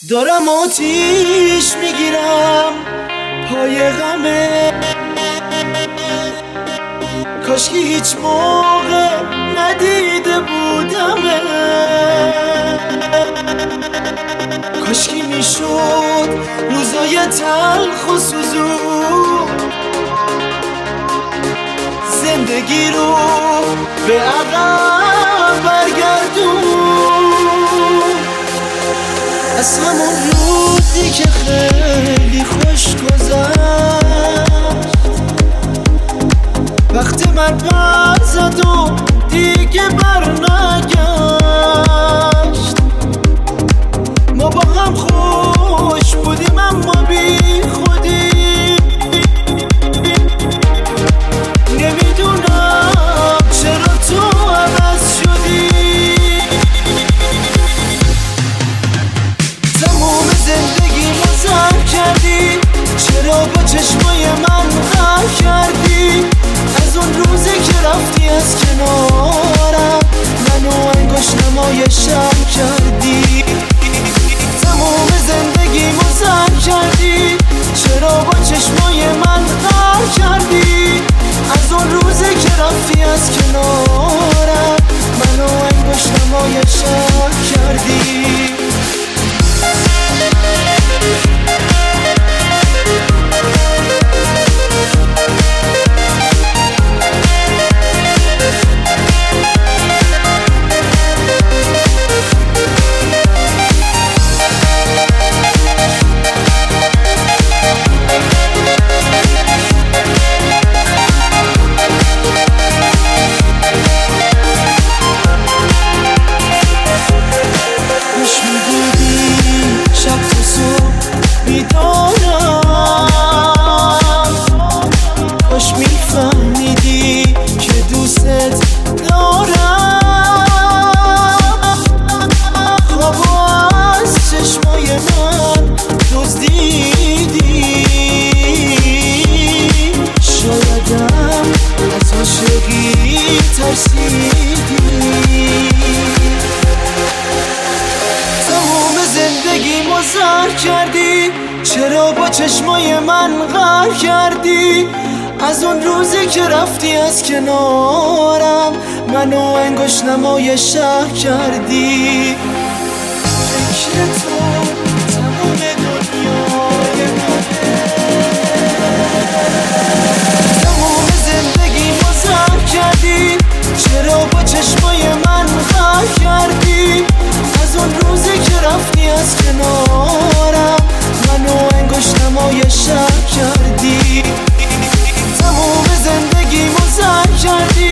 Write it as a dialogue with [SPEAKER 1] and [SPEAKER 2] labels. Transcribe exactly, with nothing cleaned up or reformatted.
[SPEAKER 1] دارم آتیش میگیرم پای غمه، کاشکی هیچ موقع ندیده بودمه، کاشکی میشد روزای تلخ و سوزون زندگی رو به عقب برگردون. از همون روزی که خیلی خوش گذشت، وقتی من بر زد و دیگه بر نگشت، ما با هم خوش بودیم اما بی خودی، نمیدونم چرا تو عوض شدی. تموم زندگی مزر کردی، چرا با چشمای من غر کردی؟ از اون روزی که رفتی از کنارم منو انگشتمای شب کردی. تموم زندگی مزر کردی، چرا با چشمای من غر کردی؟ از اون روزی که رفتی از کنارم منو انگشتمای شب کردی. کاش میفهمیدی که دوست دارم، خوابو از چشمای من دزدیدی، شایدم از عاشقی ترسیدی. تمام زندگی مزر کردی، چرا با چشمای من غر کردی؟ از اون روزی که رفتی از کنارم منو انگشتنمای شهر کردی. فکر تو تمام دنیای منه، تمام زندگی مزر کردی، چرا با چشمای من غر کردی؟ از اون روزی که رفتی از کنارم منو انگشتنمای شهر کردی.